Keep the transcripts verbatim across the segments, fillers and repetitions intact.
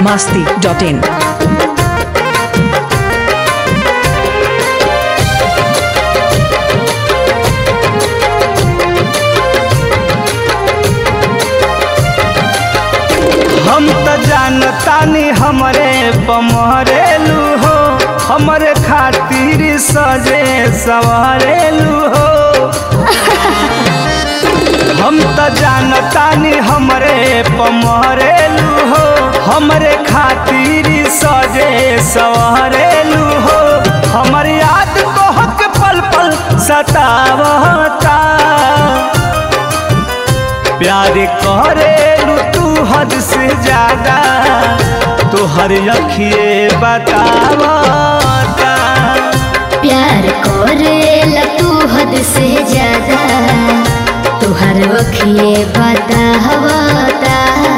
masti dot in. हम त जानतानी हमरे पमरेलू हो, हमरे खातिर सजे सवरेलू हो। हम त जानतानी हमरे पमरेलू हो, हमरे खातिर सजे सवरेलू हो। हमर याद तोहक पल पल सतावता, प्यार करेलू तू हद से ज्यादा, तोहर अखिए बतावता। प्यार करेला तू हद से ज्यादा, तोहर अखिए बतावता।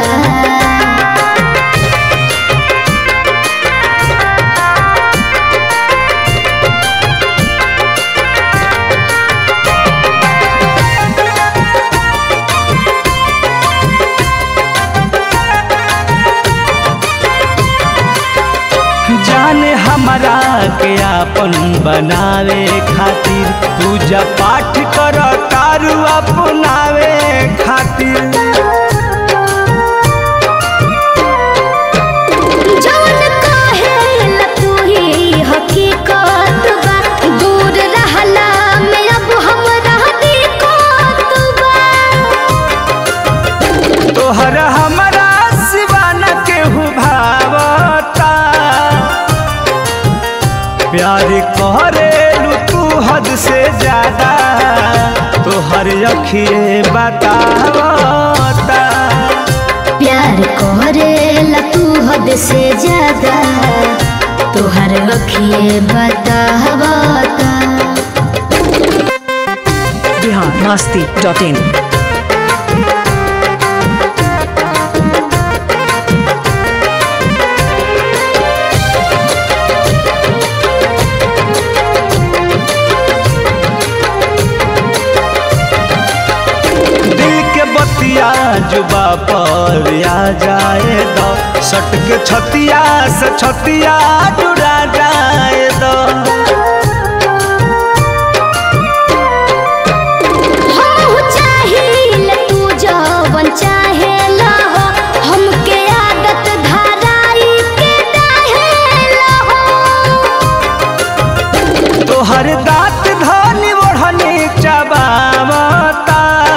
जाने हमारा के आपन बनावे खातिर पूजा पाठ कर तारू अपनावे खातिर। जौन कहेला तू ही हकीकत बा, दूर रहला में अब हमरा दिक्कत बा। तोहर हमारा सिवा न केहू भावता, प्यार करेलू तू हद से ज्यादा, तोहर अखिए बतावता। प्यार करेला तू हद से ज्यादा, तोहर अखिए बतावता। Bihar masti dot in. जुबा पर आ जाए दो, सट के छतिया से छतिया जुड़ा जाए दो। हम चाहिए तू जवन चाहेला हो, हमके आदत धराई के डाहेला हो। तोहर दांत धनी ओढ़नी चबावता,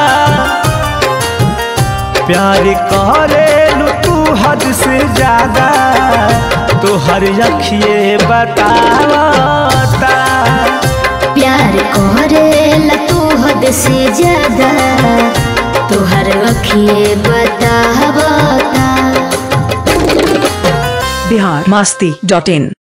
प्यार करेलू तू हद से ज्यादा, तोहर अखिए बतावता। प्यार करेला तू हद से ज्यादा, तोहर अखिए बतावता। Bihar masti dot in.